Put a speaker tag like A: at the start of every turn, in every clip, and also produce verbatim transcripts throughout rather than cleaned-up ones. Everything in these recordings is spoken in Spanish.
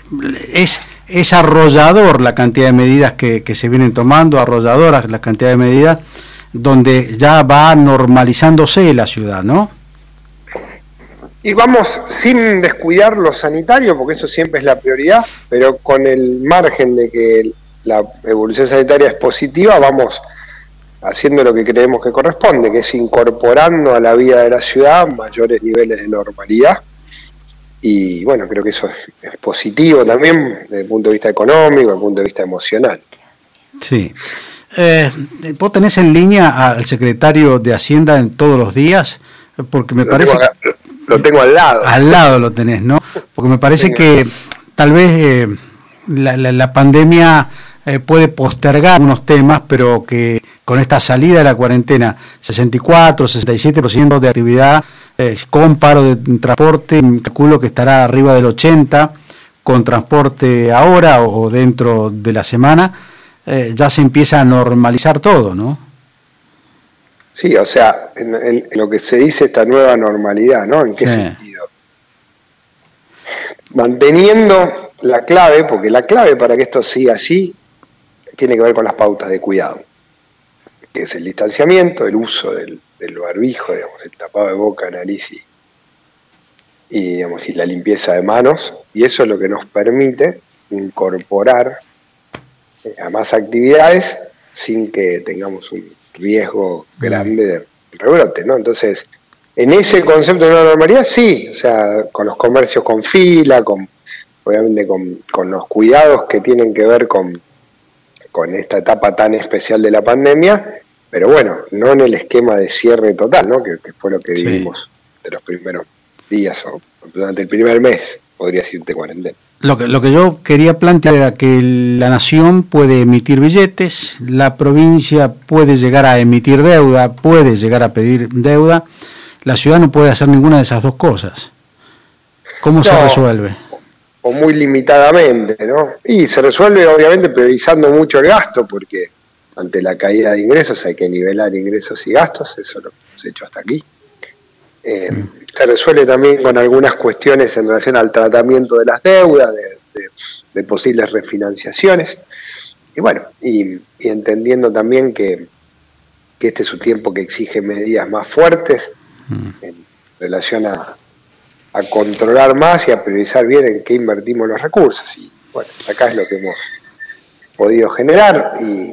A: es, es arrollador la cantidad de medidas que, que se vienen tomando, arrolladoras la cantidad de medidas, donde ya va normalizándose la ciudad, ¿no?
B: Y vamos sin descuidar lo sanitario, porque eso siempre es la prioridad, pero con el margen de que la evolución sanitaria es positiva, vamos haciendo lo que creemos que corresponde, que es incorporando a la vida de la ciudad mayores niveles de normalidad. Y bueno, creo que eso es, es positivo también desde el punto de vista económico, desde el punto de vista emocional.
A: Sí. Eh, ¿Vos tenés en línea al secretario de Hacienda en todos los días? Porque me
B: lo
A: parece...
B: Tengo acá, que, lo tengo al lado.
A: Al lado lo tenés, ¿no? Porque me parece que tal vez eh, la, la, la pandemia eh, puede postergar unos temas, pero que con esta salida de la cuarentena, sesenta y cuatro, sesenta y siete por ciento de actividad, eh, con paro de transporte, calculo que estará arriba del ochenta por ciento, con transporte ahora o, o dentro de la semana, eh, ya se empieza a normalizar todo, ¿no?
B: Sí, o sea, en, en, en lo que se dice esta nueva normalidad, ¿no? ¿En qué sí. sentido? Manteniendo la clave, porque la clave para que esto siga así tiene que ver con las pautas de cuidado, que es el distanciamiento, el uso del, del barbijo, digamos, el tapado de boca, nariz y, y, digamos, y la limpieza de manos, y eso es lo que nos permite incorporar a más actividades sin que tengamos un riesgo grande de rebrote, ¿no? Entonces, en ese concepto de nueva normalidad, sí, o sea, con los comercios con fila, con obviamente con, con los cuidados que tienen que ver con, con esta etapa tan especial de la pandemia, pero bueno, no en el esquema de cierre total, ¿no? Que, que fue lo que sí. vivimos de los primeros días o durante el primer mes, podría decirte, cuarentena.
A: Lo que, lo que yo quería plantear era que la nación puede emitir billetes, la provincia puede llegar a emitir deuda, puede llegar a pedir deuda, la ciudad no puede hacer ninguna de esas dos cosas. ¿Cómo no, se resuelve?
B: O muy limitadamente, ¿no? Y se resuelve obviamente priorizando mucho el gasto, porque ante la caída de ingresos hay que nivelar ingresos y gastos, eso lo hemos hecho hasta aquí. Eh, mm. Se resuelve también con algunas cuestiones en relación al tratamiento de las deudas, de, de, de posibles refinanciaciones, y bueno, y, y entendiendo también que, que este es un tiempo que exige medidas más fuertes mm. en relación a, a controlar más y a priorizar bien en qué invertimos los recursos, y bueno, acá es lo que hemos podido generar, y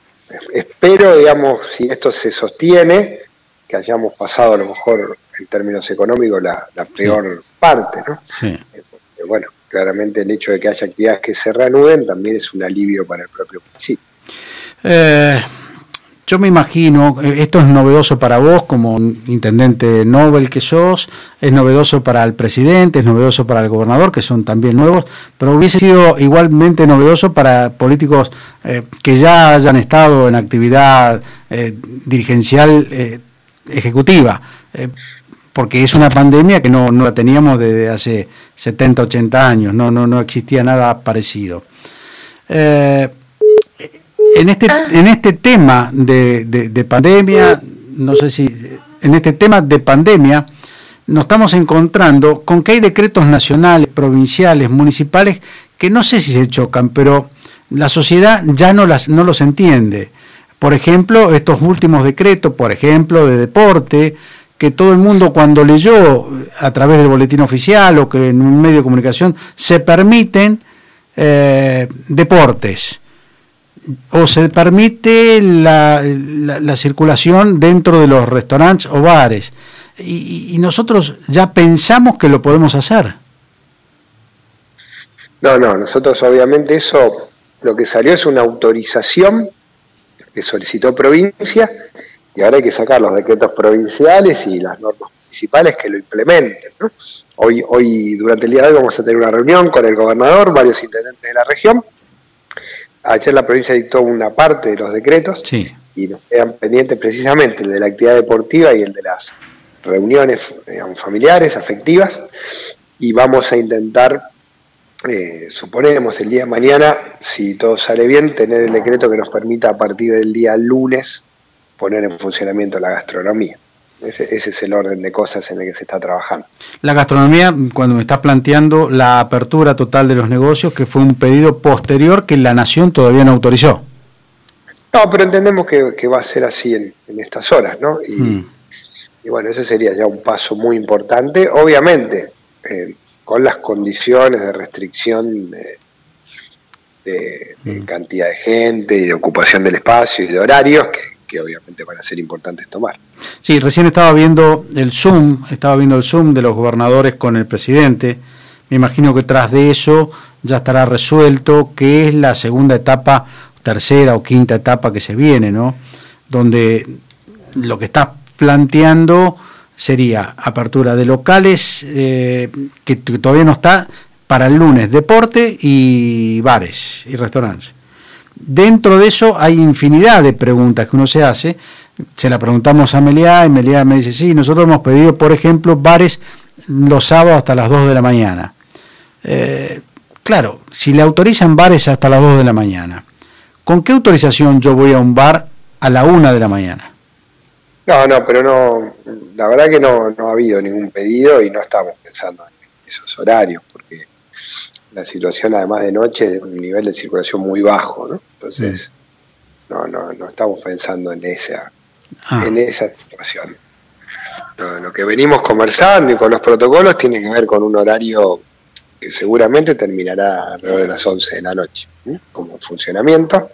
B: espero, digamos, si esto se sostiene, que hayamos pasado a lo mejor en términos económicos la, la peor sí. parte, ¿no? Sí. Eh, bueno, claramente el hecho de que haya actividades que se reanuden también es un alivio para el propio municipio.
A: Eh, yo me imagino, esto es novedoso para vos como intendente Nobel que sos, es novedoso para el presidente, es novedoso para el gobernador, que son también nuevos, pero hubiese sido igualmente novedoso para políticos eh, que ya hayan estado en actividad eh, dirigencial eh, ejecutiva, eh, porque es una pandemia que no, no la teníamos desde hace setenta, ochenta años, no, no, no existía nada parecido. Eh, en, este, en este tema de, de, de pandemia, no sé si, en este tema de pandemia, nos estamos encontrando con que hay decretos nacionales, provinciales, municipales, que no sé si se chocan, pero la sociedad ya no, las, no los entiende. Por ejemplo, estos últimos decretos, por ejemplo, de deporte, que todo el mundo cuando leyó a través del boletín oficial o que en un medio de comunicación se permiten eh, deportes o se permite la, la, la circulación dentro de los restaurantes o bares y, y nosotros ya pensamos que lo podemos hacer.
B: No, no, nosotros obviamente eso, lo que salió es una autorización que solicitó provincia, y ahora hay que sacar los decretos provinciales y las normas municipales que lo implementen, ¿no? Hoy, hoy, durante el día de hoy vamos a tener una reunión con el gobernador, varios intendentes de la región. Ayer la provincia dictó una parte de los decretos, sí. y nos quedan pendientes precisamente el de la actividad deportiva y el de las reuniones, digamos, familiares, afectivas, y vamos a intentar, Eh, suponemos el día de mañana, si todo sale bien, tener el decreto que nos permita a partir del día lunes poner en funcionamiento la gastronomía. Ese, ese es el orden de cosas en el que se está trabajando.
A: La gastronomía, cuando me estás planteando la apertura total de los negocios, que fue un pedido posterior que la Nación todavía no autorizó.
B: No, pero entendemos que, que va a ser así en, en estas horas, ¿no? Y, mm. y bueno, ese sería ya un paso muy importante, obviamente, eh, con las condiciones de restricción de, de, de mm. cantidad de gente y de ocupación del espacio y de horarios que, que obviamente van a ser importantes tomar.
A: Sí, recién estaba viendo el Zoom, estaba viendo el Zoom de los gobernadores con el presidente. Me imagino que tras de eso ya estará resuelto que es la segunda etapa, tercera o quinta etapa que se viene, ¿no? Donde lo que está planteando sería apertura de locales, eh, que, que todavía no está, para el lunes, deporte y bares y restaurantes. Dentro de eso hay infinidad de preguntas que uno se hace. Se la preguntamos a Meliá y Meliá me dice, sí, nosotros hemos pedido, por ejemplo, bares los sábados hasta las dos de la mañana. Eh, claro, si le autorizan bares hasta las dos de la mañana, ¿con qué autorización yo voy a un bar a la una de la mañana?
B: No, no, pero no, la verdad que no, no ha habido ningún pedido y no estamos pensando en esos horarios, porque la situación además de noche es de un nivel de circulación muy bajo, ¿no? Entonces, mm. no, no, no estamos pensando en esa, ah. en esa situación. Lo, lo que venimos conversando y con los protocolos tiene que ver con un horario que seguramente terminará alrededor de las once de la noche, ¿sí? Como funcionamiento.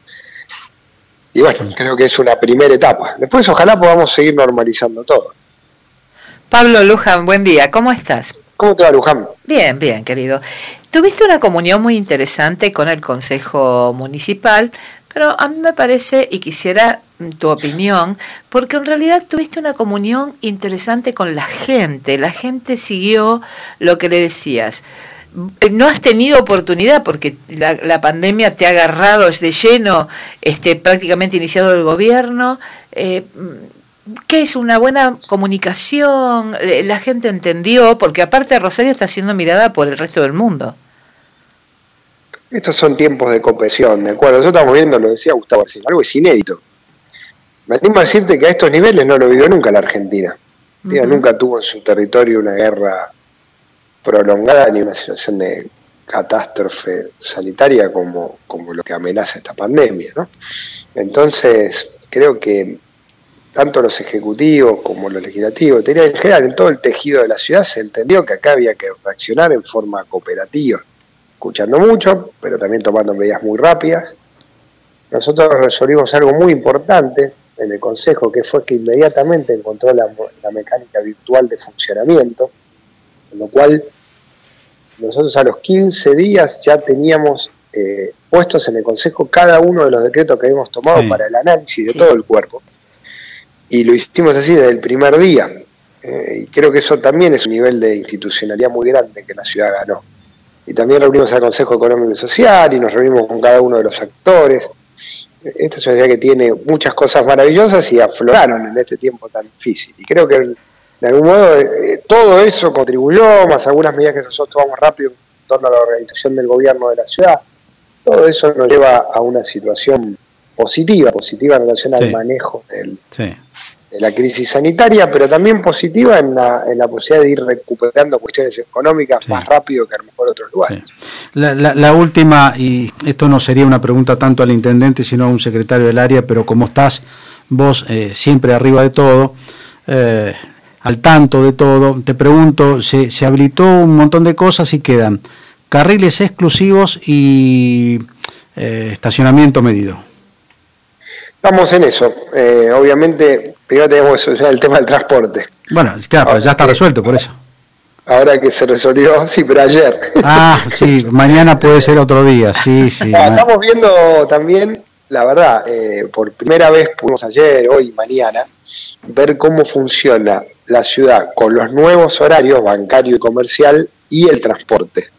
B: Y bueno, creo que es una primera etapa. Después ojalá podamos seguir normalizando todo.
C: Pablo Luján, buen día, ¿cómo estás?
B: ¿Cómo te va, Luján?
C: Bien, bien, querido. Tuviste una comunión muy interesante con el Consejo Municipal, pero a mí me parece, y quisiera tu opinión, porque en realidad tuviste una comunión interesante con la gente. La gente siguió lo que le decías. No has tenido oportunidad porque la, la pandemia te ha agarrado de lleno, este, prácticamente iniciado el gobierno. Eh, ¿Qué es una buena comunicación? La gente entendió, porque aparte Rosario está siendo mirada por el resto del mundo.
B: Estos son tiempos de cooperación, ¿de acuerdo? Nosotros estamos viendo, lo decía Gustavo, algo es inédito. Me animo a decirte que a estos niveles no lo vivió nunca la Argentina. Uh-huh. Ella nunca tuvo en su territorio una guerra prolongada ni una situación de catástrofe sanitaria como, como lo que amenaza esta pandemia, ¿no? Entonces, creo que tanto los ejecutivos como los legislativos, en general en todo el tejido de la ciudad se entendió que acá había que reaccionar en forma cooperativa, escuchando mucho, pero también tomando medidas muy rápidas. Nosotros resolvimos algo muy importante en el Consejo, que fue que inmediatamente encontró la, la mecánica virtual de funcionamiento, con lo cual nosotros a los quince días ya teníamos eh, puestos en el Consejo cada uno de los decretos que habíamos tomado sí. para el análisis de sí. todo el cuerpo. Y lo hicimos así desde el primer día. Eh, y creo que eso también es un nivel de institucionalidad muy grande que la ciudad ganó. Y también reunimos al Consejo Económico y Social y nos reunimos con cada uno de los actores. Esta es una ciudad que tiene muchas cosas maravillosas y afloraron en este tiempo tan difícil. Y creo que de algún modo eh, todo eso contribuyó, más algunas medidas que nosotros tomamos rápido en torno a la organización del gobierno de la ciudad. Todo eso nos lleva a una situación positiva, positiva en relación al sí. manejo del, sí. de la crisis sanitaria, pero también positiva en la, en la posibilidad de ir recuperando cuestiones económicas sí. más rápido que a lo mejor otros lugares.
A: Sí. La, la, la última, y esto no sería una pregunta tanto al intendente, sino a un secretario del área, pero como estás vos eh, siempre arriba de todo, eh, al tanto de todo, te pregunto, se, se habilitó un montón de cosas y quedan carriles exclusivos y eh, estacionamiento medido.
B: Estamos en eso. Eh, obviamente, primero tenemos que solucionar el tema del transporte.
A: Bueno, claro, ahora ya está que, resuelto, por eso.
B: Ahora que se resolvió, sí, pero ayer.
A: Ah, sí, mañana puede ser otro día, sí, sí.
B: No, estamos viendo también, la verdad, eh, por primera vez pudimos ayer, hoy, mañana, ver cómo funciona la ciudad con los nuevos horarios bancario y comercial y el transporte.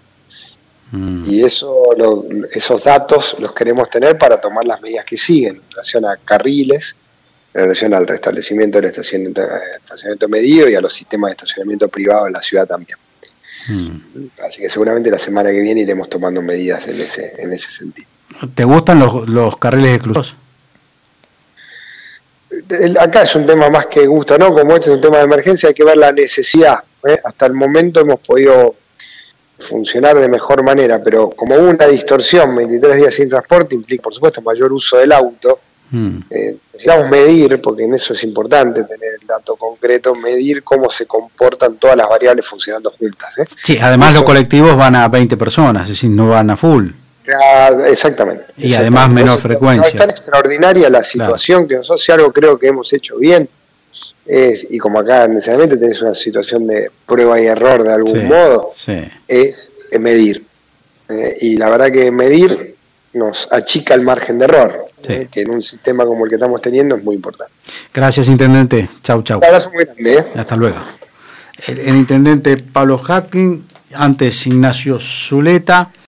B: Mm. Y eso, lo, esos datos los queremos tener para tomar las medidas que siguen en relación a carriles, en relación al restablecimiento del estacionamiento, estacionamiento medido y a los sistemas de estacionamiento privado en la ciudad también. Mm. Así que seguramente la semana que viene iremos tomando medidas en ese, en ese sentido.
A: ¿Te gustan los, los carriles exclusivos?
B: el, acá es un tema más que gusto, ¿no? Como este es un tema de emergencia, hay que ver la necesidad. ¿eh? Hasta el momento hemos podido funcionar de mejor manera, pero como hubo una distorsión, veintitrés días sin transporte, implica, por supuesto, mayor uso del auto. Mm. Eh, necesitamos medir, porque en eso es importante tener el dato concreto, medir cómo se comportan todas las variables funcionando juntas. ¿eh?
A: Sí, además eso, los colectivos van a veinte personas, es decir, no van a full.
B: Ya, exactamente.
A: Y además menor Entonces, frecuencia.
B: Es tan extraordinaria la situación claro. que nosotros, si algo creo que hemos hecho bien, es, y como acá necesariamente tenés una situación de prueba y error de algún sí, modo, sí. es medir. Eh, y la verdad que medir nos achica el margen de error, sí. eh, que en un sistema como el que estamos teniendo es muy importante.
A: Gracias, intendente. Chau, chau.
B: Un abrazo muy grande. ¿eh?
A: Hasta luego. El, el intendente Pablo Jatkin, antes Ignacio Zuleta.